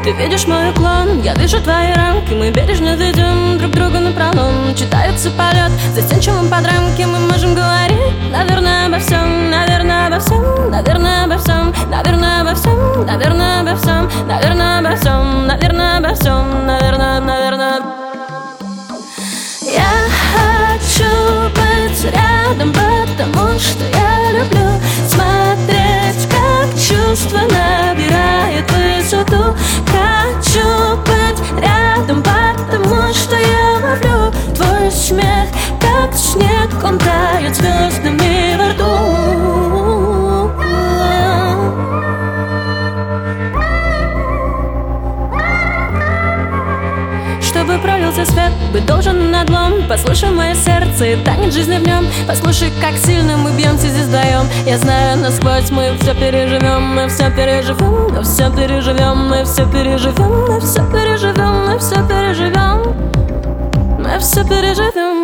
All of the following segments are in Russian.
Ты видишь мой уклон, я вижу твои рамки. Мы бережно ведем друг друга напролом. Читается полет, застенчивым под рамки. Мы можем говорить, наверное, обо всем. Наверное, обо всем, наверное, обо всем. Наверное, обо всем, наверное, обо всем. Наверное, обо всем, наверное, обо всем. Наверное. Я хочу быть рядом, потому что я люблю смотреть, как чувство набирает высоту. Хочу быть рядом, потому что я ловлю твой смех, как снег, он тает звездами во рту. Чтобы пролился свет, быть должен надлом. Послушай мое сердце и танец жизни в нем. Послушай, как сильно мы бьемся здесь вдвоем. Я знаю насквозь, мы все переживем. Мы все переживем, мы все переживем. Мы все переживем, мы все переживем. Мы все переживем, мы все переживем.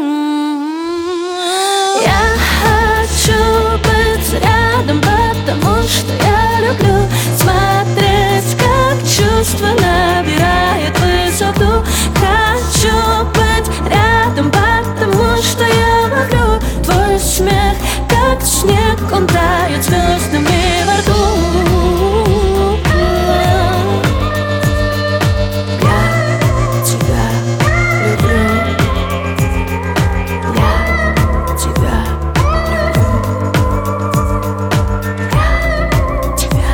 Я хочу быть рядом, потому что я люблю смотреть, как чувство набирает высоту. Хочу быть рядом, потому что я ловлю твой смех, как снег, он тает звездами во рту. Я тебя люблю. Я тебя люблю. Я тебя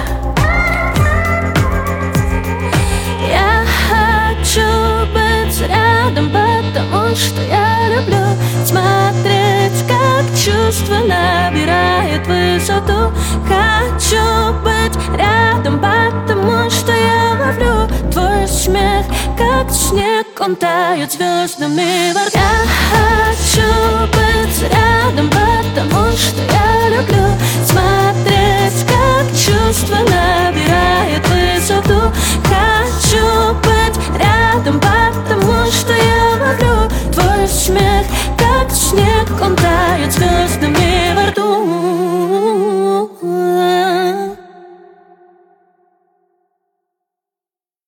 люблю. Я хочу быть рядом, потому что я люблю смотреть, как чувство набирает высоту. Хочу быть рядом, потому что я ловлю твой смех, как снег, он тает звездами во рту. Я хочу быть рядом, потому что я люблю смотреть, как чувство набирает высоту. Хочу быть рядом, потому что я ловлю твой смех, как снег, он тает звездами.